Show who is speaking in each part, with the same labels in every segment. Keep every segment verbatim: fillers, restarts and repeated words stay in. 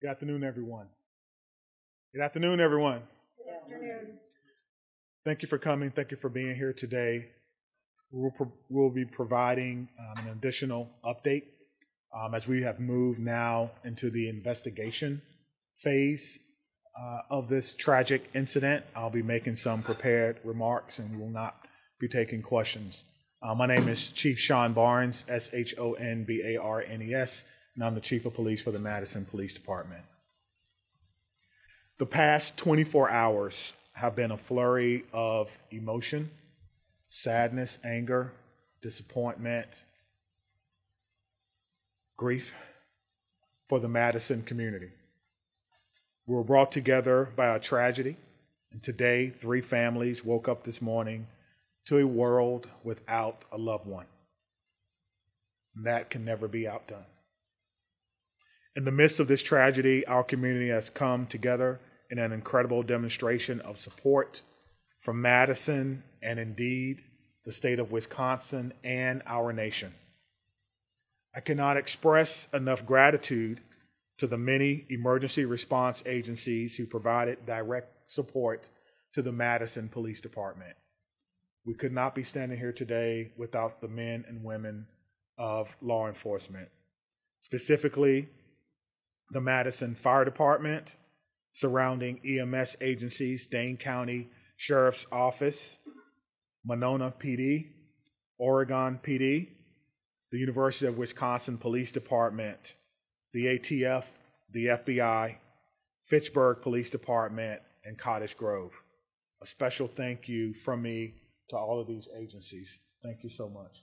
Speaker 1: Good afternoon, everyone. Good afternoon, everyone.
Speaker 2: Good afternoon.
Speaker 1: Thank you for coming. Thank you for being here today. We'll, pro- we'll be providing um, an additional update um, as we have moved now into the investigation phase uh, of this tragic incident. I'll be making some prepared remarks and will not be taking questions. Uh, my name is Chief Sean Barnes, S H O N B A R N E S, and I'm the Chief of Police for the Madison Police Department. The past twenty-four hours have been a flurry of emotion, sadness, anger, disappointment, grief for the Madison community. We were brought together by a tragedy, and today three families woke up this morning to a world without a loved one. And that can never be outdone. In the midst of this tragedy, our community has come together in an incredible demonstration of support from Madison and indeed the state of Wisconsin and our nation. I cannot express enough gratitude to the many emergency response agencies who provided direct support to the Madison Police Department. We could not be standing here today without the men and women of law enforcement, specifically the Madison Fire Department, surrounding E M S agencies, Dane County Sheriff's Office, Monona P D, Oregon P D, the University of Wisconsin Police Department, the A T F, the F B I, Fitchburg Police Department, and Cottage Grove. A special thank you from me to all of these agencies. Thank you so much.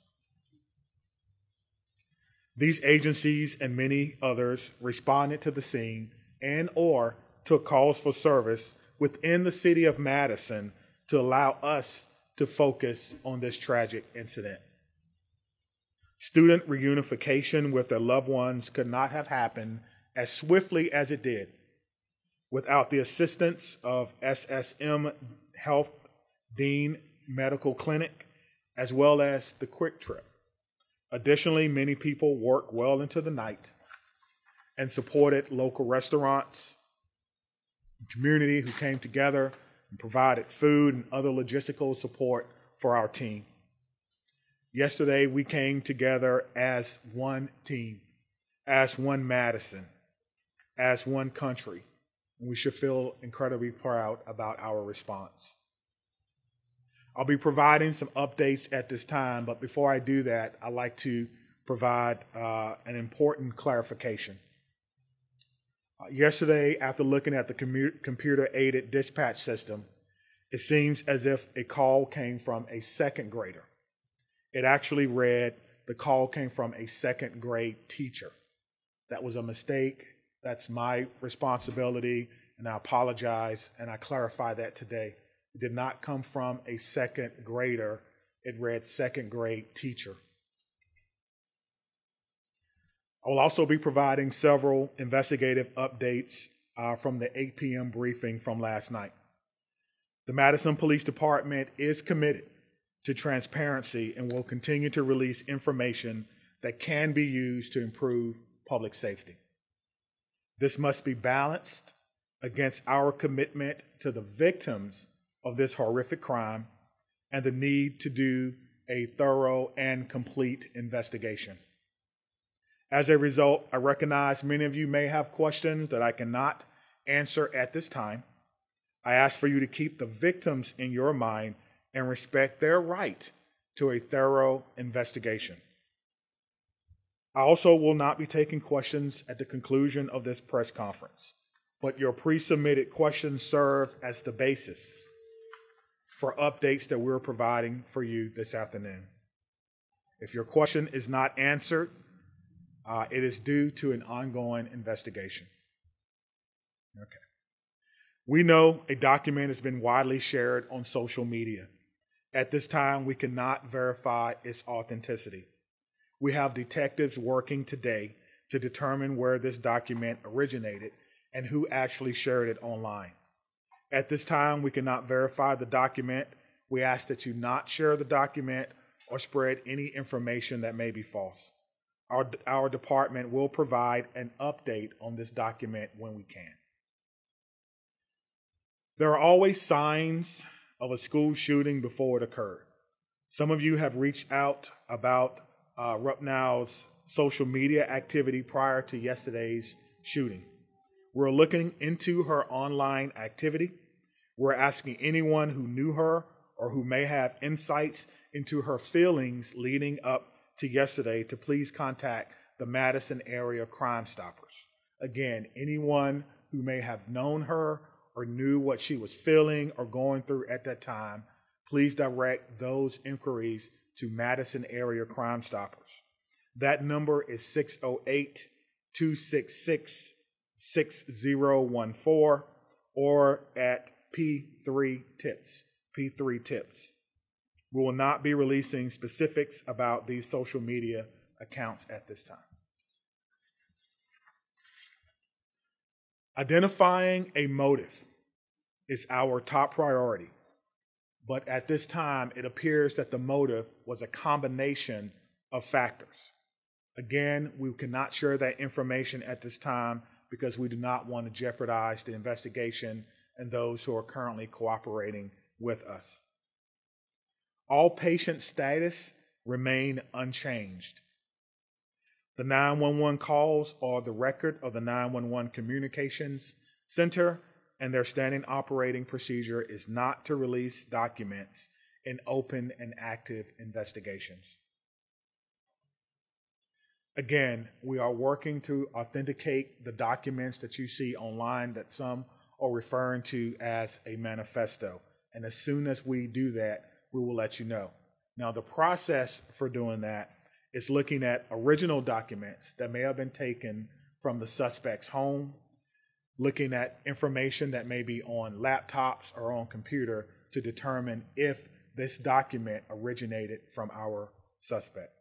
Speaker 1: These agencies and many others responded to the scene and or took calls for service within the city of Madison to allow us to focus on this tragic incident. Student reunification with their loved ones could not have happened as swiftly as it did without the assistance of S S M Health Dean Medical Clinic, as well as the Quick Trip. Additionally, many people worked well into the night and supported local restaurants and community who came together and provided food and other logistical support for our team. Yesterday, we came together as one team, as one Madison, as one country, and we should feel incredibly proud about our response. I'll be providing some updates at this time, but before I do that, I'd like to provide uh, an important clarification. Uh, yesterday, after looking at the commu- computer-aided dispatch system, it seems as if a call came from a second grader. It actually read, the call came from a second grade teacher. That was a mistake. That's my responsibility, and I apologize, and I clarify that today. It did not come from a second grader. It read second grade teacher. I will also be providing several investigative updates uh, from the eight p.m. briefing from last night. The Madison Police Department is committed to transparency and will continue to release information that can be used to improve public safety. This must be balanced against our commitment to the victims of this horrific crime and the need to do a thorough and complete investigation. As a result, I recognize many of you may have questions that I cannot answer at this time. I ask for you to keep the victims in your mind and respect their right to a thorough investigation. I also will not be taking questions at the conclusion of this press conference, but your pre-submitted questions serve as the basis for updates that we're providing for you this afternoon. If your question is not answered, uh, it is due to an ongoing investigation. Okay. We know a document has been widely shared on social media. At this time, we cannot verify its authenticity. We have detectives working today to determine where this document originated and who actually shared it online. At this time, we cannot verify the document. We ask that you not share the document or spread any information that may be false. Our, our department will provide an update on this document when we can. There are always signs of a school shooting before it occurred. Some of you have reached out about uh, Rupnow's social media activity prior to yesterday's shooting. We're looking into her online activity. We're asking anyone who knew her or who may have insights into her feelings leading up to yesterday to please contact the Madison Area Crime Stoppers. Again, anyone who may have known her or knew what she was feeling or going through at that time, please direct those inquiries to Madison Area Crime Stoppers. That number is six oh eight, two six six, six oh one four or at P three tips, P three tips. We will not be releasing specifics about these social media accounts at this time. Identifying a motive is our top priority, but at this time, it appears that the motive was a combination of factors. Again, we cannot share that information at this time because we do not want to jeopardize the investigation and those who are currently cooperating with us. All patient status remain unchanged. The nine one one calls are the record of the nine one one Communications Center, and their standing operating procedure is not to release documents in open and active investigations. Again, we are working to authenticate the documents that you see online that some are referring to as a manifesto. And as soon as we do that, we will let you know. Now, the process for doing that is looking at original documents that may have been taken from the suspect's home, looking at information that may be on laptops or on computer to determine if this document originated from our suspect.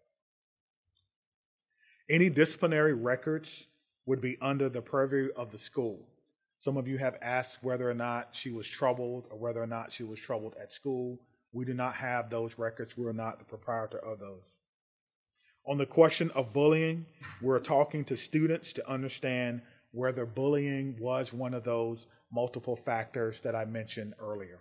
Speaker 1: Any disciplinary records would be under the purview of the school. Some of you have asked whether or not she was troubled or whether or not she was troubled at school. We do not have those records. We are not the proprietor of those. On the question of bullying, we're talking to students to understand whether bullying was one of those multiple factors that I mentioned earlier.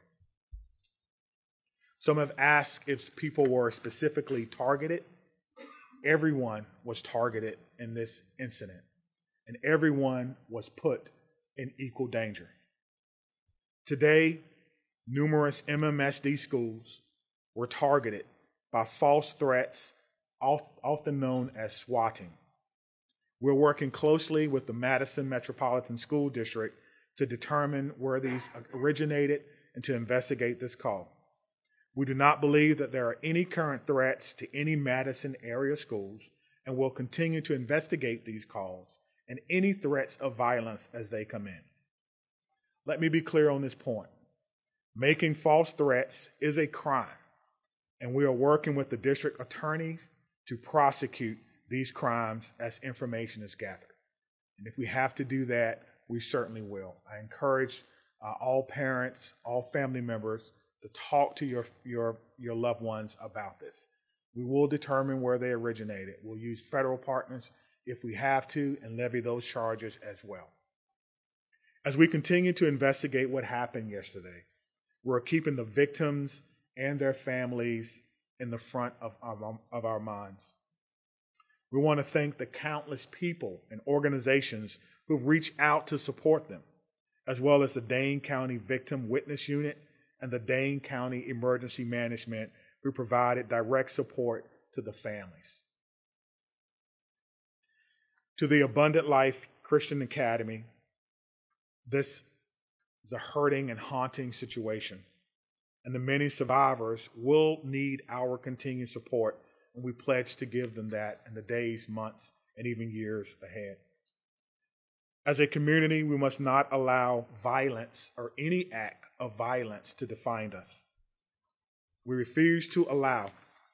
Speaker 1: Some have asked if people were specifically targeted. Everyone was targeted in this incident, and everyone was put in equal danger. Today, numerous M M S D schools were targeted by false threats, often known as swatting. We're working closely with the Madison Metropolitan School District to determine where these originated and to investigate this call. We do not believe that there are any current threats to any Madison area schools, and will continue to investigate these calls and any threats of violence as they come in. Let me be clear on this point. Making false threats is a crime, and we are working with the district attorneys to prosecute these crimes as information is gathered. And if we have to do that, we certainly will. I encourage uh, all parents, all family members to talk to your, your, your loved ones about this. We will determine where they originated. We'll use federal partners if we have to and levy those charges as well. As we continue to investigate what happened yesterday, we're keeping the victims and their families in the front of, of, of our minds. We want to thank the countless people and organizations who've reached out to support them, as well as the Dane County Victim Witness Unit and the Dane County Emergency Management, who provided direct support to the families. To the Abundant Life Christian Academy, this is a hurting and haunting situation, and the many survivors will need our continued support, and we pledge to give them that in the days, months, and even years ahead. As a community, we must not allow violence or any act of violence to define us. We refuse to allow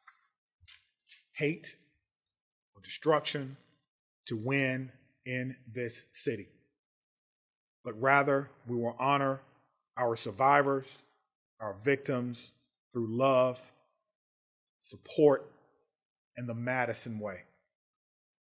Speaker 1: hate or destruction to win in this city, but rather we will honor our survivors, our victims through love, support, and the Madison way.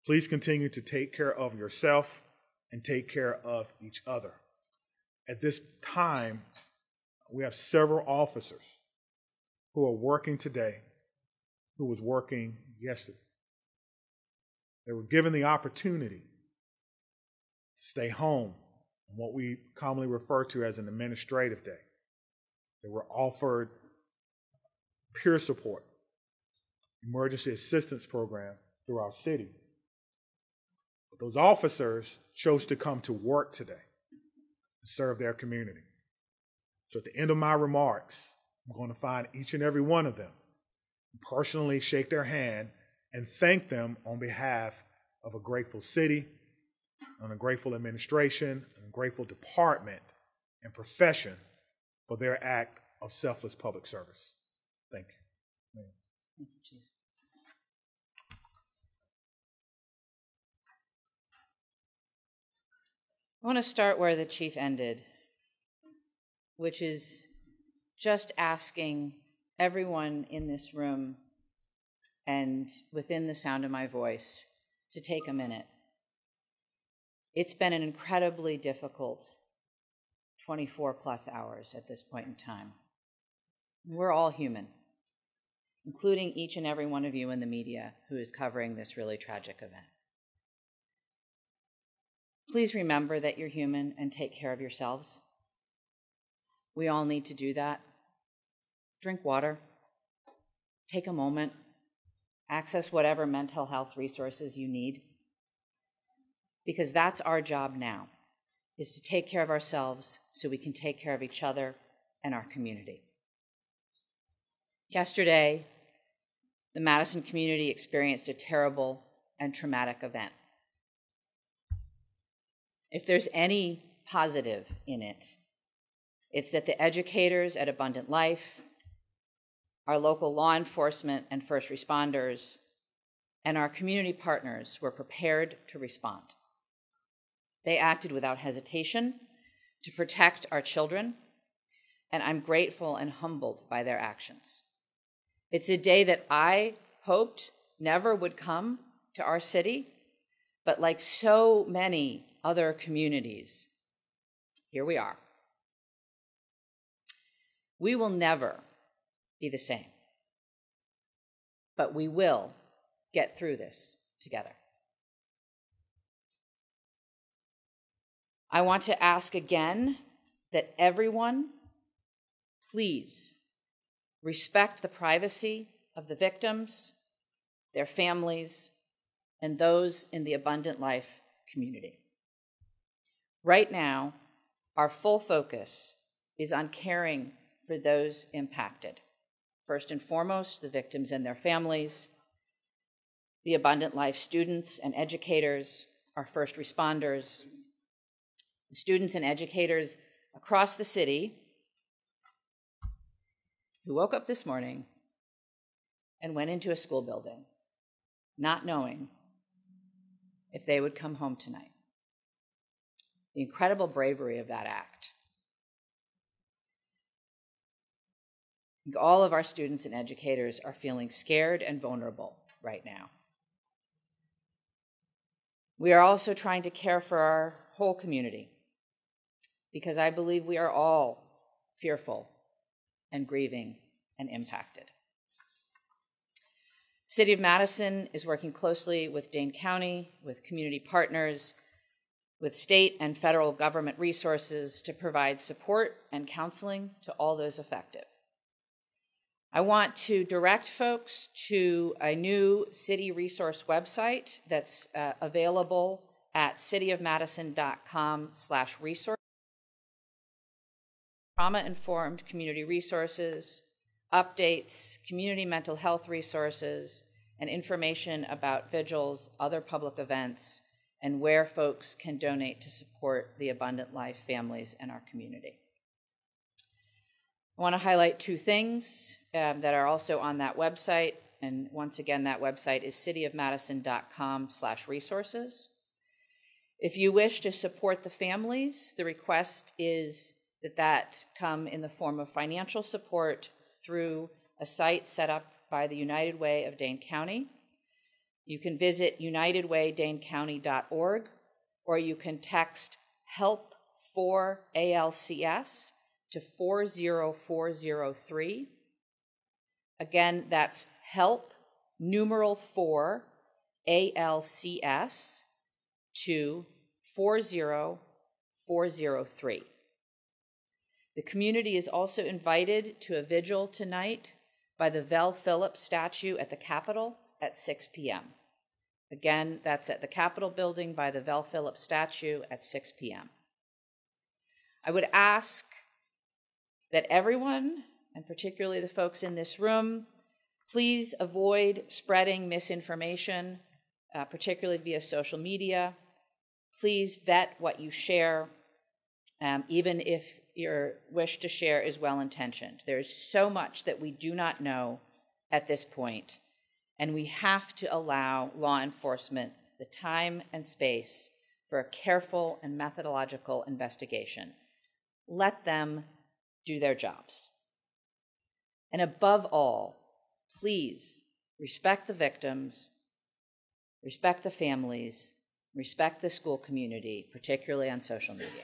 Speaker 1: Please continue to take care of yourself and take care of each other. At this time, we have several officers who are working today, who was working yesterday. They were given the opportunity to stay home on what we commonly refer to as an administrative day. They were offered peer support, emergency assistance program through our city. But those officers chose to come to work today and serve their community. So at the end of my remarks, I'm going to find each and every one of them, personally shake their hand, and thank them on behalf of a grateful city, and a grateful administration, and a grateful department and profession for their act of selfless public service. Thank you.
Speaker 2: Thank you, Chief. I want to start where the Chief ended, which is just asking everyone in this room and within the sound of my voice to take a minute. It's been an incredibly difficult twenty-four plus hours at this point in time. We're all human, including each and every one of you in the media who is covering this really tragic event. Please remember that you're human and take care of yourselves. We all need to do that. Drink water. Take a moment. Access whatever mental health resources you need. Because that's our job now, is to take care of ourselves so we can take care of each other and our community. Yesterday, the Madison community experienced a terrible and traumatic event. If there's any positive in it, it's that the educators at Abundant Life, our local law enforcement and first responders, and our community partners were prepared to respond. They acted without hesitation to protect our children, and I'm grateful and humbled by their actions. It's a day that I hoped never would come to our city, but like so many other communities, here we are. We will never be the same, but we will get through this together. I want to ask again that everyone, please respect the privacy of the victims, their families, and those in the Abundant Life community. Right now, our full focus is on caring for those impacted. First and foremost, the victims and their families, the Abundant Life students and educators, our first responders, the students and educators across the city who woke up this morning and went into a school building, not knowing if they would come home tonight. The incredible bravery of that act. I think all of our students and educators are feeling scared and vulnerable right now. We are also trying to care for our whole community, because I believe we are all fearful and grieving and impacted. The City of Madison is working closely with Dane County, with community partners, with state and federal government resources to provide support and counseling to all those affected. I want to direct folks to a new city resource website that's uh, available at cityofmadison.com slash resource. Trauma-informed community resources, updates, community mental health resources, and information about vigils, other public events, and where folks can donate to support the Abundant Life families in our community. I want to highlight two things um, that are also on that website, and once again, that website is cityofmadison.com slash resources. If you wish to support the families, the request is that that come in the form of financial support through a site set up by the United Way of Dane County. You can visit united way dane county dot org, or you can text help for A L C S to four zero four zero three. Again, that's help, numeral four, A L C S to four zero four zero three. The community is also invited to a vigil tonight by the Vel Phillips statue at the Capitol at six p.m. Again, that's at the Capitol building by the Vel Phillips statue at six p.m. I would ask that everyone, and particularly the folks in this room, please avoid spreading misinformation, uh, particularly via social media. Please vet what you share, um, even if your wish to share is well-intentioned. There's so much that we do not know at this point, and we have to allow law enforcement the time and space for a careful and methodological investigation. Let them do their jobs. And above all, please respect the victims, respect the families, respect the school community, particularly on social media.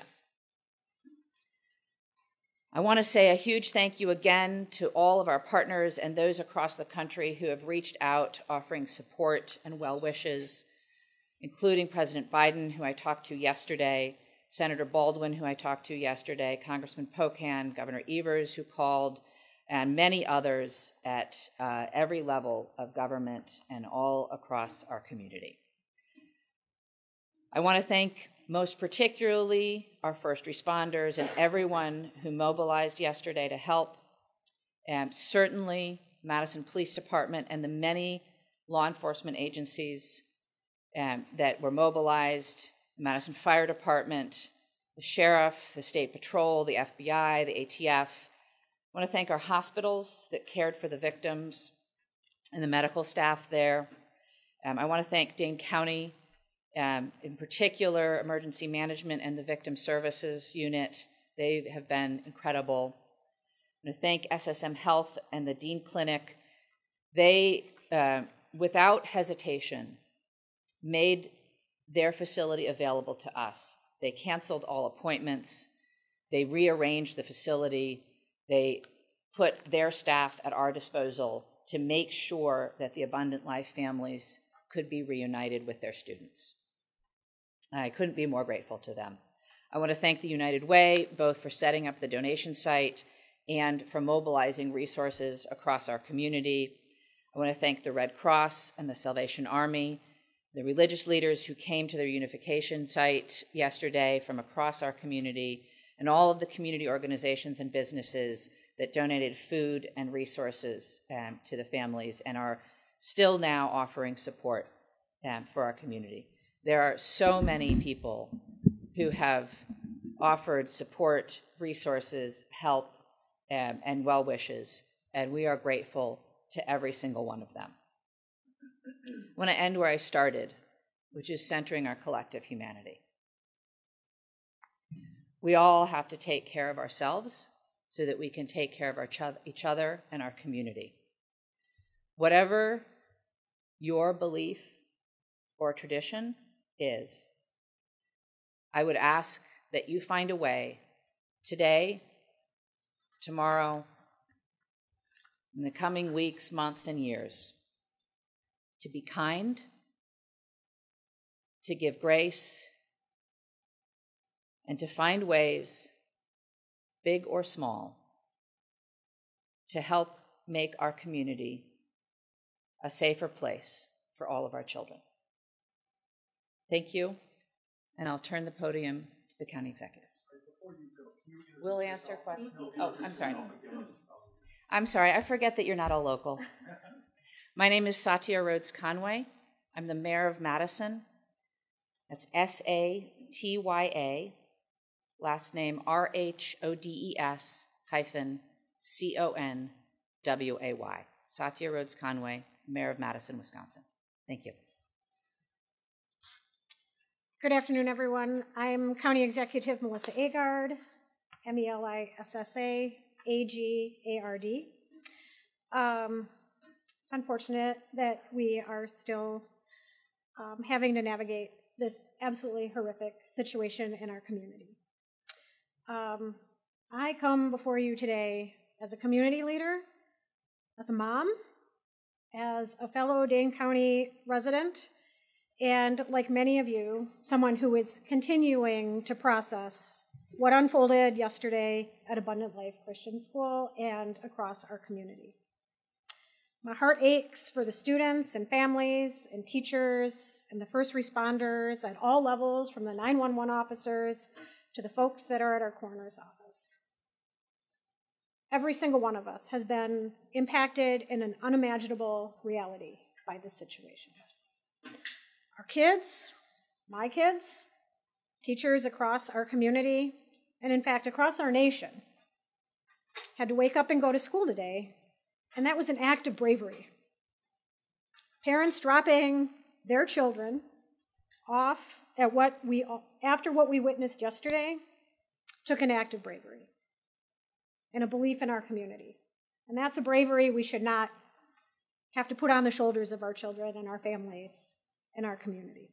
Speaker 2: I want to say a huge thank you again to all of our partners and those across the country who have reached out offering support and well wishes, including President Biden, who I talked to yesterday, Senator Baldwin, who I talked to yesterday, Congressman Pocan, Governor Evers, who called, and many others at uh, every level of government and all across our community. I want to thank most particularly our first responders and everyone who mobilized yesterday to help, and certainly Madison Police Department and the many law enforcement agencies um, that were mobilized, the Madison Fire Department, the Sheriff, the State Patrol, the F B I, the A T F. I want to thank our hospitals that cared for the victims and the medical staff there. Um, I want to thank Dane County, Um, in particular, emergency management and the victim services unit. They have been incredible. I want to thank S S M Health and the Dean Clinic. They, uh, without hesitation, made their facility available to us. They canceled all appointments. They rearranged the facility. They put their staff at our disposal to make sure that the Abundant Life families could be reunited with their students. I couldn't be more grateful to them. I want to thank the United Way, both for setting up the donation site and for mobilizing resources across our community. I want to thank the Red Cross and the Salvation Army, the religious leaders who came to their unification site yesterday from across our community, and all of the community organizations and businesses that donated food and resources um, to the families and are still now offering support um, for our community. There are so many people who have offered support, resources, help, um, and well wishes, and we are grateful to every single one of them. I want to end where I started, which is centering our collective humanity. We all have to take care of ourselves so that we can take care of our ch- each other and our community. Whatever your belief or tradition is, I would ask that you find a way today, tomorrow, in the coming weeks, months, and years to be kind, to give grace, and to find ways, big or small, to help make our community a safer place for all of our children. Thank you, and I'll turn the podium to the county executive. We'll answer questions. Oh, I'm sorry. I'm sorry, I forget that you're not all local. My name is Satya Rhodes Conway. I'm the mayor of Madison. That's S A T Y A, last name R H O D E S hyphen C O N W A Y. Satya Rhodes Conway, mayor of Madison, Wisconsin. Thank you.
Speaker 3: Good afternoon, everyone. I'm County Executive Melissa Agard, M E L I S S A, A G A R D. Um, it's unfortunate that we are still um, having to navigate this absolutely horrific situation in our community. Um, I come before you today as a community leader, as a mom, as a fellow Dane County resident, and like many of you, someone who is continuing to process what unfolded yesterday at Abundant Life Christian School and across our community. My heart aches for the students and families and teachers and the first responders at all levels, from the nine one one officers to the folks that are at our coroner's office. Every single one of us has been impacted in an unimaginable reality by this situation. Our kids, my kids, teachers across our community, and in fact across our nation, had to wake up and go to school today, and that was an act of bravery. Parents dropping their children off at what we, after what we witnessed yesterday, took an act of bravery and a belief in our community. And that's a bravery we should not have to put on the shoulders of our children and our families and our community.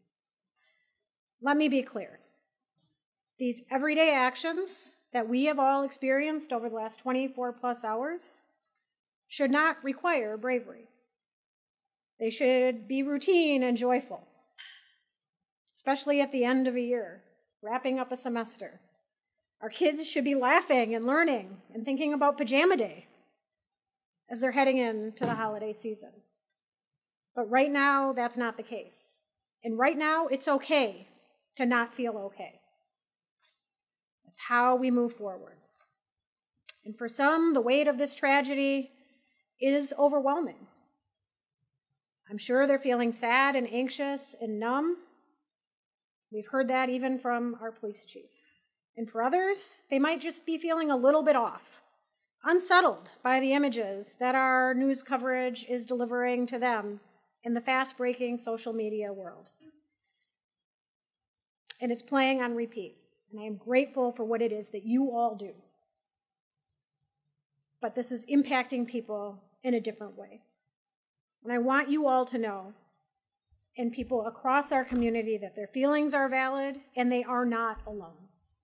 Speaker 3: Let me be clear. These everyday actions that we have all experienced over the last twenty-four plus hours should not require bravery. They should be routine and joyful, especially at the end of a year, wrapping up a semester. Our kids should be laughing and learning and thinking about pajama day as they're heading into the holiday season. But right now, that's not the case. And right now, it's okay to not feel okay. That's how we move forward. And for some, the weight of this tragedy is overwhelming. I'm sure they're feeling sad and anxious and numb. We've heard that even from our police chief. And for others, they might just be feeling a little bit off, unsettled by the images that our news coverage is delivering to them in the fast-breaking social media world. And it's playing on repeat. And I am grateful for what it is that you all do. But this is impacting people in a different way. And I want you all to know, and people across our community, that their feelings are valid and they are not alone.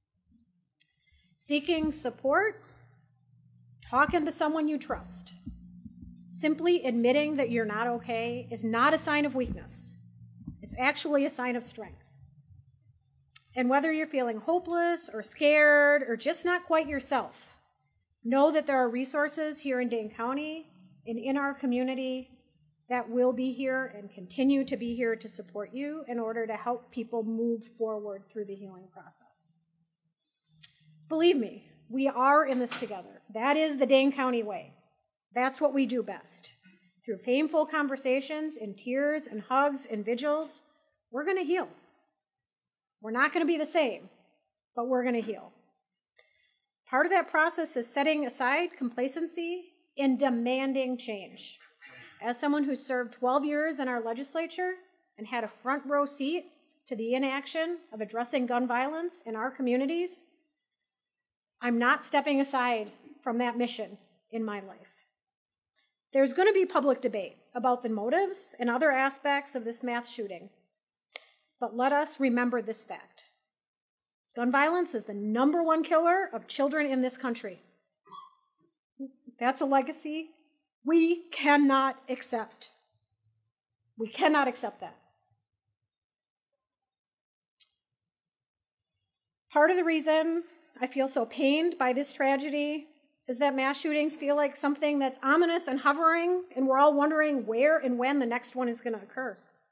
Speaker 3: Seeking support, talking to someone you trust, simply admitting that you're not okay is not a sign of weakness. It's actually a sign of strength. And whether you're feeling hopeless or scared or just not quite yourself, know that there are resources here in Dane County and in our community that will be here and continue to be here to support you in order to help people move forward through the healing process. Believe me, we are in this together. That is the Dane County way. That's what we do best. Through painful conversations and tears and hugs and vigils, we're going to heal. We're not going to be the same, but we're going to heal. Part of that process is setting aside complacency and demanding change. As someone who served twelve years in our legislature and had a front row seat to the inaction of addressing gun violence in our communities, I'm not stepping aside from that mission in my life. There's going to be public debate about the motives and other aspects of this mass shooting. But let us remember this fact. Gun violence is the number one killer of children in this country. That's a legacy we cannot accept. We cannot accept that. Part of the reason I feel so pained by this tragedy is that mass shootings feel like something that's ominous and hovering, and we're all wondering where and when the next one is going to occur.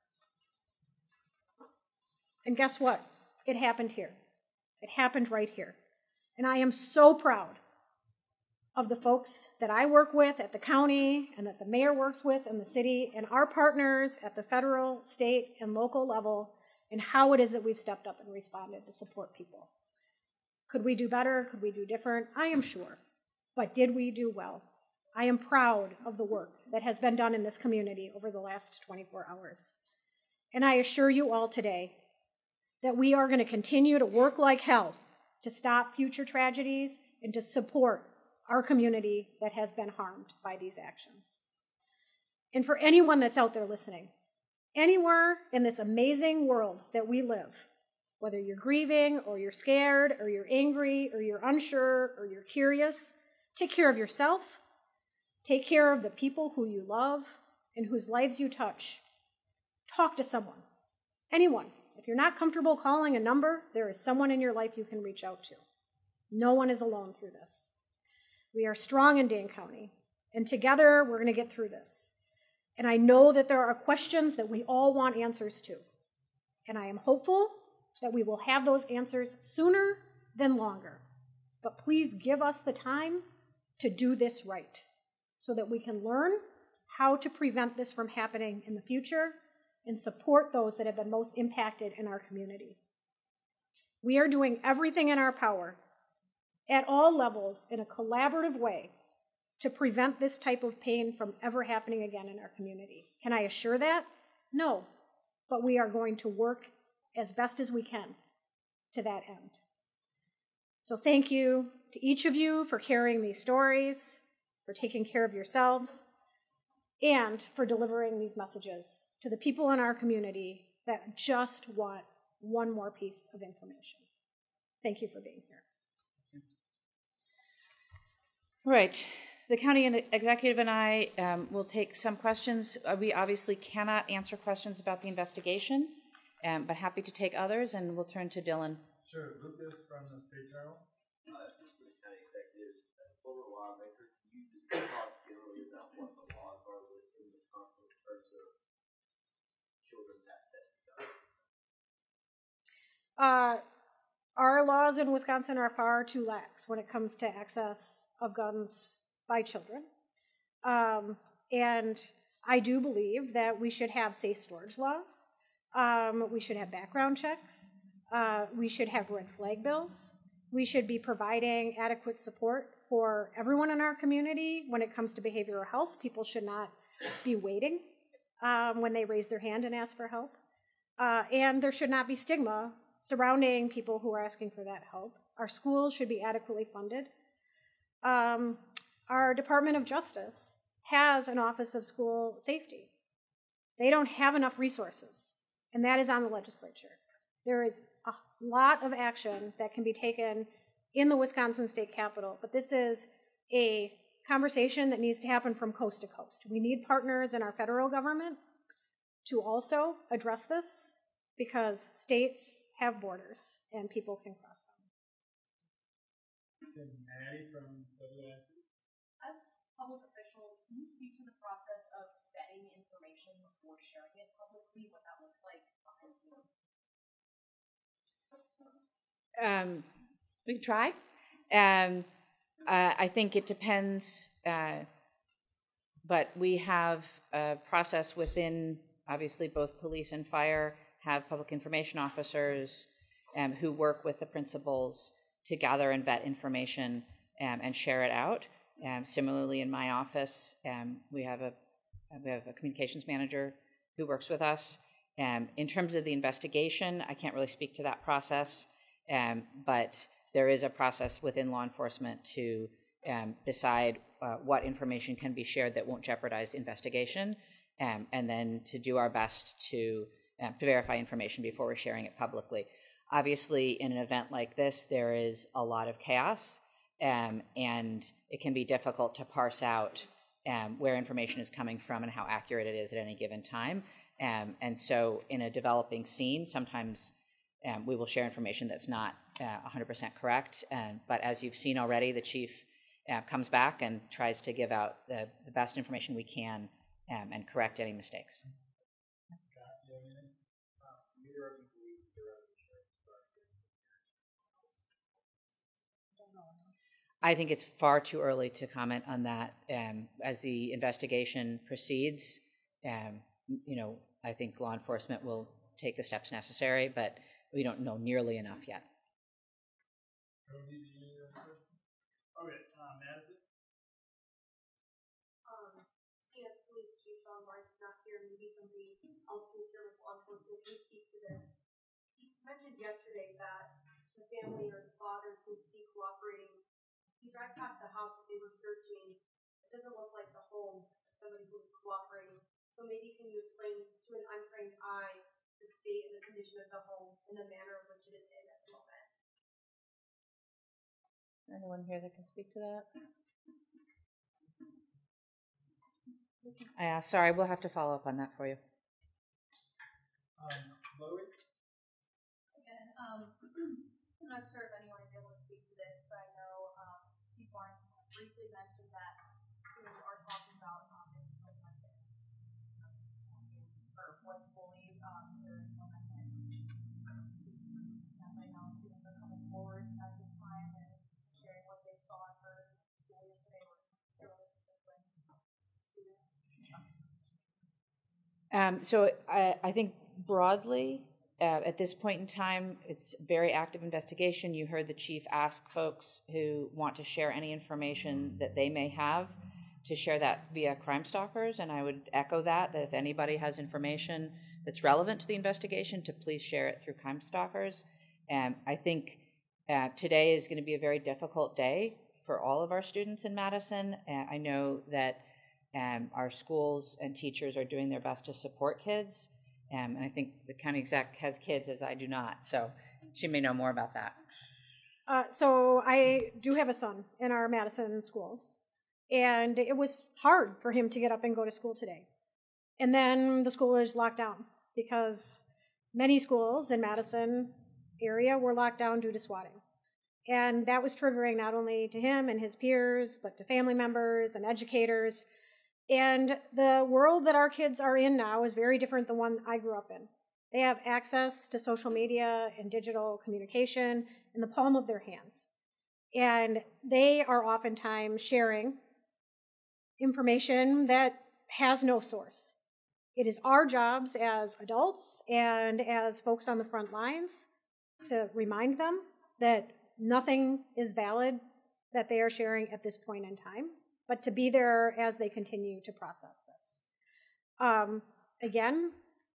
Speaker 3: And guess what? It happened here. It happened right here. And I am so proud of the folks that I work with at the county and that the mayor works with in the city and our partners at the federal, state, and local level, and how it is that we've stepped up and responded to support people. Could we do better? Could we do different? I am sure. But did we do well? I am proud of the work that has been done in this community over the last twenty-four hours. And I assure you all today that we are going to continue to work like hell to stop future tragedies and to support our community that has been harmed by these actions. And for anyone that's out there listening Anywhere in this amazing world that we live, whether you're grieving or you're scared or you're angry or you're unsure or you're curious, take care of yourself, take care of the people who you love and whose lives you touch. Talk to someone, anyone. If you're not comfortable calling a number, there is someone in your life you can reach out to. No one is alone through this. We are strong in Dane County, and together we're going to get through this. And I know that there are questions that we all want answers to. And I am hopeful that we will have those answers sooner than longer. But please give us the time to do this right so that we can learn how to prevent this from happening in the future and support those that have been most impacted in our community. We are doing everything in our power at all levels in a collaborative way to prevent this type of pain from ever happening again in our community. Can I assure that? No, but we are going to work as best as we can to that end. So thank you to each of you for carrying these stories, for taking care of yourselves, and for delivering these messages to the people in our community that just want one more piece of information. Thank you for being here.
Speaker 2: All right. The county executive and I um, will take some questions. Uh, we obviously cannot answer questions about the investigation, um, but happy to take others, and we'll turn to Dylan.
Speaker 4: Sure. Lucas from the State Journal.
Speaker 5: Uh, just the county executive, as a former lawmaker, can you just talk generally about what the laws are within Wisconsin in terms of children's access to guns?
Speaker 3: Uh, our laws in Wisconsin are far too lax when it comes to access of guns by children. Um, and I do believe that we should have safe storage laws. Um, we should have background checks. Uh, we should have red flag bills. We should be providing adequate support for everyone in our community when it comes to behavioral health. People should not be waiting um, when they raise their hand and ask for help. Uh, and there should not be stigma surrounding people who are asking for that help. Our schools should be adequately funded. Um, Our Department of Justice has an Office of School Safety. They don't have enough resources, and that is on the legislature. There is a lot of action that can be taken in the Wisconsin State Capitol, but this is a conversation that needs to happen from coast to coast. We need partners in our federal government to also address this because states have borders and people can cross them.
Speaker 4: And Maddie from W S C.
Speaker 6: As public officials, can you speak to the process of vetting information before sharing it publicly, what that looks like behind the scenes?
Speaker 2: Um, we can try. Um, uh, I think it depends, uh, but we have a process within, obviously, both police and fire have public information officers um, who work with the principals to gather and vet information um, and share it out. Um, similarly, in my office, um, we have a we have a communications manager who works with us. Um, in terms of the investigation, I can't really speak to that process, um, but there is a process within law enforcement to um, decide uh, what information can be shared that won't jeopardize the investigation, um, and then to do our best to um, to verify information before we're sharing it publicly. Obviously, in an event like this, there is a lot of chaos, um, and it can be difficult to parse out um, where information is coming from and how accurate it is at any given time. Um, and so in a developing scene, sometimes um, we will share information that's not uh, one hundred percent correct. Um, but as you've seen already, the chief uh, comes back and tries to give out the, the best information we can um, and correct any mistakes. I think it's far too early to comment on that. Um, as the investigation proceeds, um, you know, I think law enforcement will take the steps necessary, but we don't know nearly enough yet.
Speaker 4: Okay, uh, Madison.
Speaker 6: Um, seeing as Police Chief Sean Marks is not here, maybe somebody else who's here with law enforcement can speak to this. He mentioned yesterday that the family or the father seems to be cooperating. He drive past the house that they were searching. It doesn't look like the home of somebody who was cooperating. So maybe can you explain to an untrained eye the state and the condition of the home and the manner of which it is in at the moment?
Speaker 2: Anyone here that can speak to that? Uh, sorry, we'll have to follow up on that for you.
Speaker 4: Um, Chloe?
Speaker 6: Again, um, I'm not sure if anyone is able to speak to this, but I know um, Chief Barnes briefly mentioned that students are talking about um, incidents like this, or what you believe um, there is no method. That right now students are coming forward at this time and sharing what they saw and heard in school yesterday or earlier with students.
Speaker 2: Um, so I, I think broadly, uh, at this point in time, it's very active investigation. You heard the chief ask folks who want to share any information that they may have to share that via Crime Stalkers, and I would echo that, that if anybody has information that's relevant to the investigation, to please share it through Crime Stalkers. Um, I think uh, today is going to be a very difficult day for all of our students in Madison. Uh, I know that um, our schools and teachers are doing their best to support kids. Um, and I think the county exec has kids, as I do not. So she may know more about that.
Speaker 3: Uh, so I do have a son in our Madison schools, and it was hard for him to get up and go to school today. And then the school was locked down because many schools in Madison area were locked down due to swatting. And that was triggering not only to him and his peers, but to family members and educators. And the world that our kids are in now is very different than the one I grew up in. They have access to social media and digital communication in the palm of their hands. And they are oftentimes sharing information that has no source. It is our jobs as adults and as folks on the front lines to remind them that nothing is valid that they are sharing at this point in time, but to be there as they continue to process this. Um, again,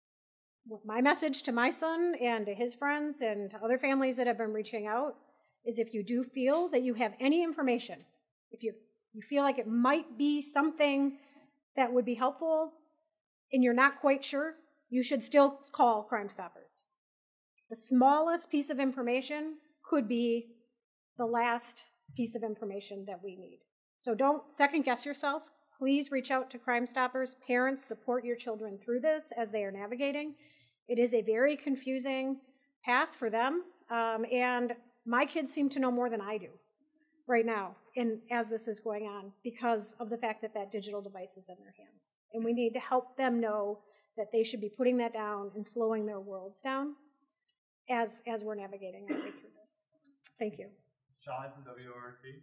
Speaker 3: my message to my son and to his friends and to other families that have been reaching out is if you do feel that you have any information, if you, you feel like it might be something that would be helpful and you're not quite sure, you should still call Crime Stoppers. The smallest piece of information could be the last piece of information that we need. So don't second guess yourself. Please reach out to Crime Stoppers. Parents, support your children through this as they are navigating. It is a very confusing path for them, um, and my kids seem to know more than I do right now in, as this is going on because of the fact that that digital device is in their hands. And we need to help them know that they should be putting that down and slowing their worlds down as, as we're navigating our way through this. Thank you.
Speaker 4: Sean from W O R T.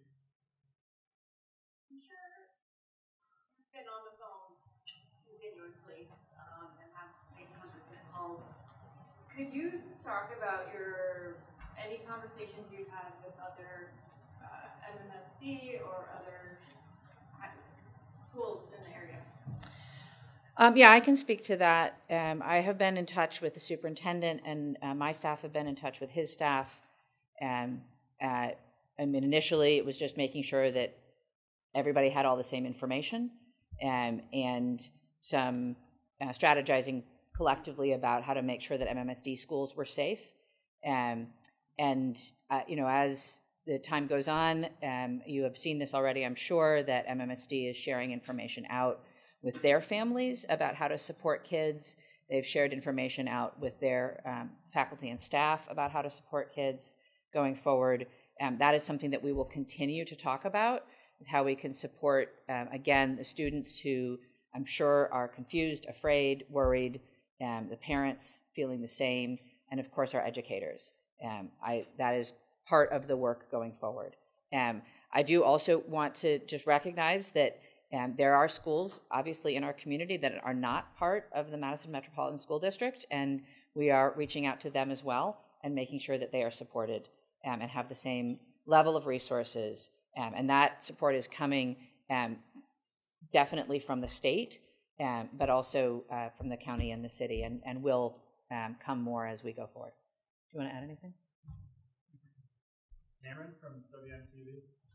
Speaker 6: I'm sure you've been on the phone continuously um, and have made hundreds of calls. Could you talk about your any conversations you've had with other uh, M M S D or other schools in the area?
Speaker 2: Um, yeah, I can speak to that. Um, I have been in touch with the superintendent, and uh, my staff have been in touch with his staff. Um, uh, I mean, initially, it was just making sure that everybody had all the same information, um, and some uh, strategizing collectively about how to make sure that M M S D schools were safe. Um, and, uh, you know, as the time goes on, um, you have seen this already, I'm sure, that M M S D is sharing information out with their families about how to support kids. They've shared information out with their um, faculty and staff about how to support kids going forward. Um, that is something that we will continue to talk about, how we can support, um, again, the students who I'm sure are confused, afraid, worried, um, the parents feeling the same, and of course our educators. Um, I, that is part of the work going forward. Um, I do also want to just recognize that um, there are schools, obviously, in our community that are not part of the Madison Metropolitan School District, and we are reaching out to them as well and making sure that they are supported um, and have the same level of resources. Um, and that support is coming um, definitely from the state, um, but also uh, from the county and the city, and, and will um, come more as we go forward. Do you want to add anything?
Speaker 4: Cameron from W M T V.
Speaker 6: Hi,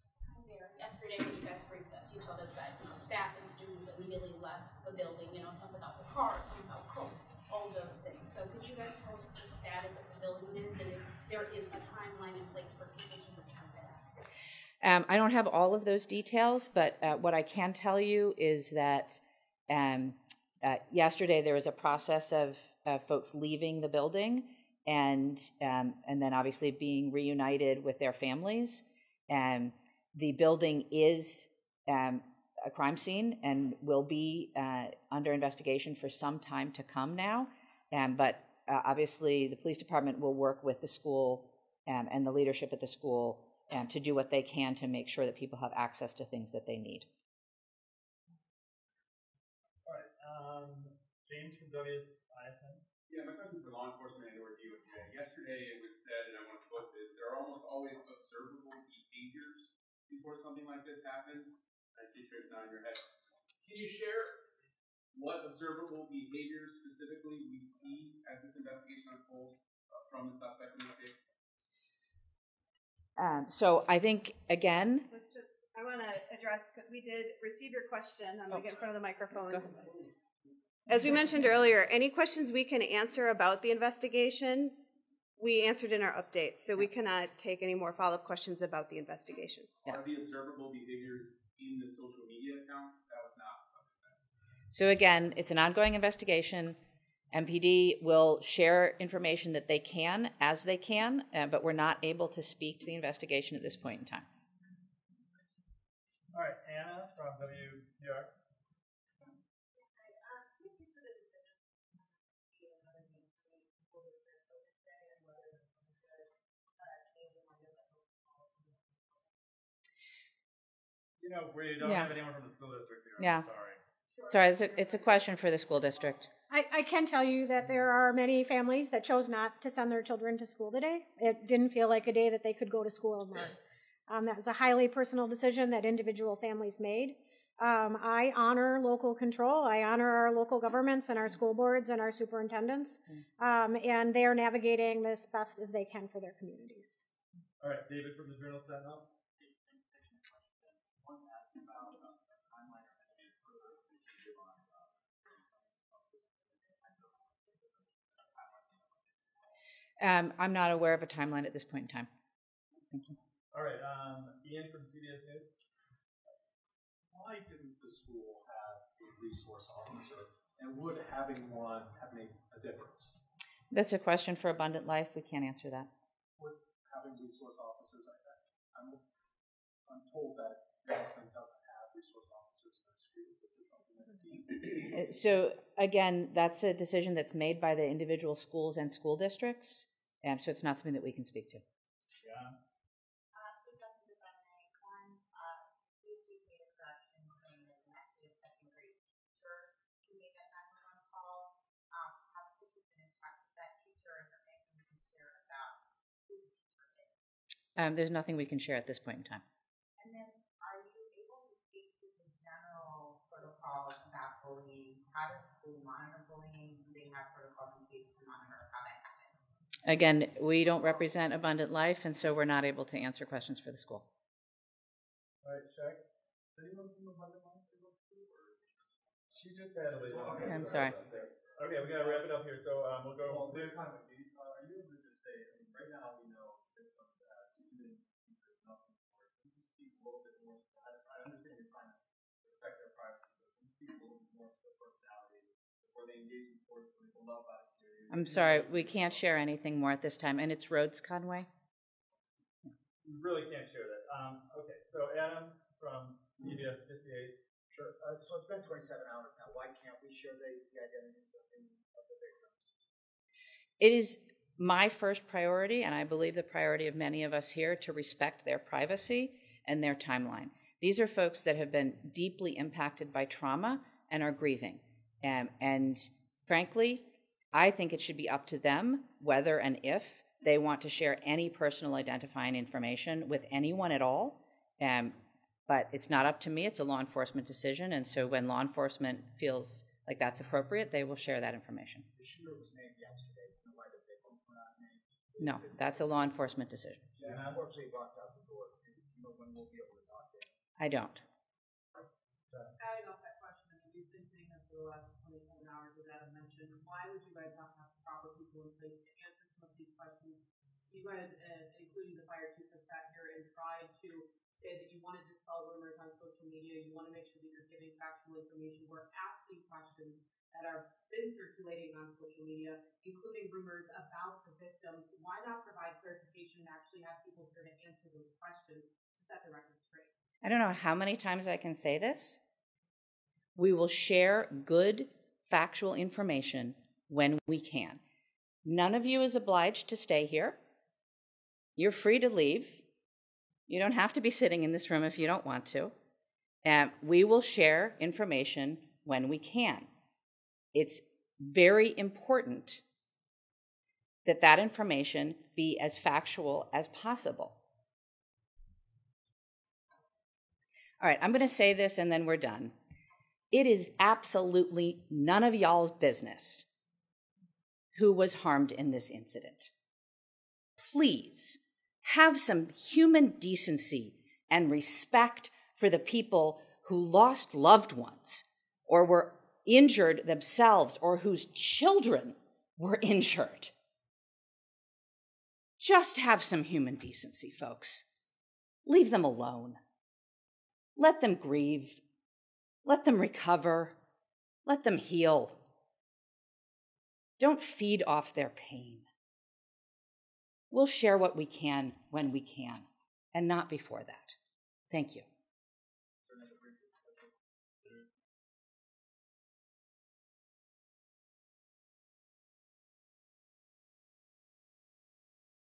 Speaker 7: Mayor, yesterday when you guys briefed us, you told us that, you know, staff and students immediately left the building, you know, some without the cars, some without coats, all those things. So could you guys tell us what the status of the building is, and if there is a timeline in place for people to return back?
Speaker 2: Um, I don't have all of those details, but uh, what I can tell you is that um, uh, yesterday there was a process of uh, folks leaving the building and um, and then obviously being reunited with their families. Um, the building is um, a crime scene and will be uh, under investigation for some time to come now. Um, but uh, obviously the police department will work with the school um, and the leadership at the school um, to do what they can to make sure that people have access to things that they need.
Speaker 4: All right, um, James from W I S N.
Speaker 8: Yeah, my question's for law enforcement and or D O J. Yesterday it was said, and I want to quote this, there are almost always observable behaviors before something like this happens. I see Trish nodding your head. Can you share what observable behaviors specifically we see as this investigation unfolds uh, from the suspect in this case?
Speaker 2: Um, so I think, again...
Speaker 9: Let's just, I want to address, because we did receive your question. I'm going to get in front of the microphones. As we mentioned earlier, any questions we can answer about the investigation, we answered in our update, so we cannot take any more follow-up questions about the investigation.
Speaker 2: Yeah.
Speaker 8: Are the observable behaviors in the social media accounts? That was not something.
Speaker 2: So again, it's an ongoing investigation. M P D will share information that they can as they can, uh, but we're not able to speak to the investigation at this point in time.
Speaker 4: All right, Anna from W P R. You know, we don't
Speaker 2: Yeah.
Speaker 4: have anyone from the school district here.
Speaker 2: Yeah.
Speaker 4: I'm sorry.
Speaker 2: Sorry, it's a, it's a question for the school district.
Speaker 3: I, I can tell you that there are many families that chose not to send their children to school today. It didn't feel like a day that they could go to school and learn. Um, that was a highly personal decision that individual families made. Um, I honor local control. I honor our local governments and our school boards and our superintendents, um, and they are navigating this best as they can for their communities.
Speaker 4: All right, David from the Journal Sentinel.
Speaker 2: Um, I'm not aware of a timeline at this point in time. Thank you.
Speaker 4: All right, um, Ian from C B S News.
Speaker 10: Why didn't the school have a resource officer, and would having one have made a difference?
Speaker 2: That's a question for Abundant Life. We can't answer that.
Speaker 10: Would having resource officers, I, I'm, I'm told that Madison doesn't have resource officers in their schools. This is something that
Speaker 2: Uh, So again, that's a decision that's made by the individual schools and school districts, and so it's not something that we can speak to.
Speaker 4: Yeah.
Speaker 2: Um, there's nothing we can share at this point in time.
Speaker 11: And then, are you able to speak to the general protocols about bullying? How does the school monitor bullying? Do they have protocols in place to monitor how that happens?
Speaker 2: Again, we don't represent Abundant Life, and so we're not able to answer questions for the school.
Speaker 4: All right, check. Is anyone from Abundant Life? She just had a late one.
Speaker 2: Okay, I'm sorry.
Speaker 4: Okay, we gotta wrap it up here. So um, we'll go. Well, wait, uh, are you able to just say? I mean, right now we know that from uh, student there's nothing for it. Can you speak a little bit more? I, I understand you're trying to respect their privacy, but can you speak a little bit more to their personality before they engage in sports when they love out of series?
Speaker 2: I'm sorry, we can't share anything more at this time, and it's Rhodes Conway.
Speaker 4: We really can't share that. Um, okay, so Adam from C B S fifty-eight.
Speaker 12: Sure. Uh, so it's been twenty-seven hours now. Why can't we share the, the identities of the, of the victims?
Speaker 2: It is my first priority, and I believe the priority of many of us here, to respect their privacy and their timeline. These are folks that have been deeply impacted by trauma and are grieving. Um, and frankly, I think it should be up to them whether and if they want to share any personal identifying information with anyone at all. Um, but it's not up to me. It's a law enforcement decision. And so when law enforcement feels like that's appropriate, they will share that information.
Speaker 12: The shooter was named yesterday. Why the victims were not named?
Speaker 2: No, that's a law enforcement decision.
Speaker 12: Yeah, and unfortunately, locked out the door. You know when we'll be able to talk to
Speaker 2: I don't.
Speaker 13: Adding off that question, I mean, you've been sitting here for the last twenty-seven hours without a mention. Why would you guys not have the proper people in place to answer some of these questions? You guys, uh, including the fire chief, have sat here and tried to say that you want to dispel rumors on social media. You want to make sure that you're giving factual information. We're asking questions that are been circulating on social media, including rumors about the victims. Why not provide clarification and actually have people here to answer those questions to set the record straight?
Speaker 2: I don't know how many times I can say this. We will share good factual information when we can. None of you is obliged to stay here. You're free to leave. You don't have to be sitting in this room if you don't want to. And we will share information when we can. It's very important that that information be as factual as possible. All right, I'm going to say this and then we're done. It is absolutely none of y'all's business who was harmed in this incident. Please have some human decency and respect for the people who lost loved ones or were injured themselves or whose children were injured. Just have some human decency, folks. Leave them alone. Let them grieve. Let them recover. Let them heal. Don't feed off their pain. We'll share what we can when we can, and not before that. Thank you.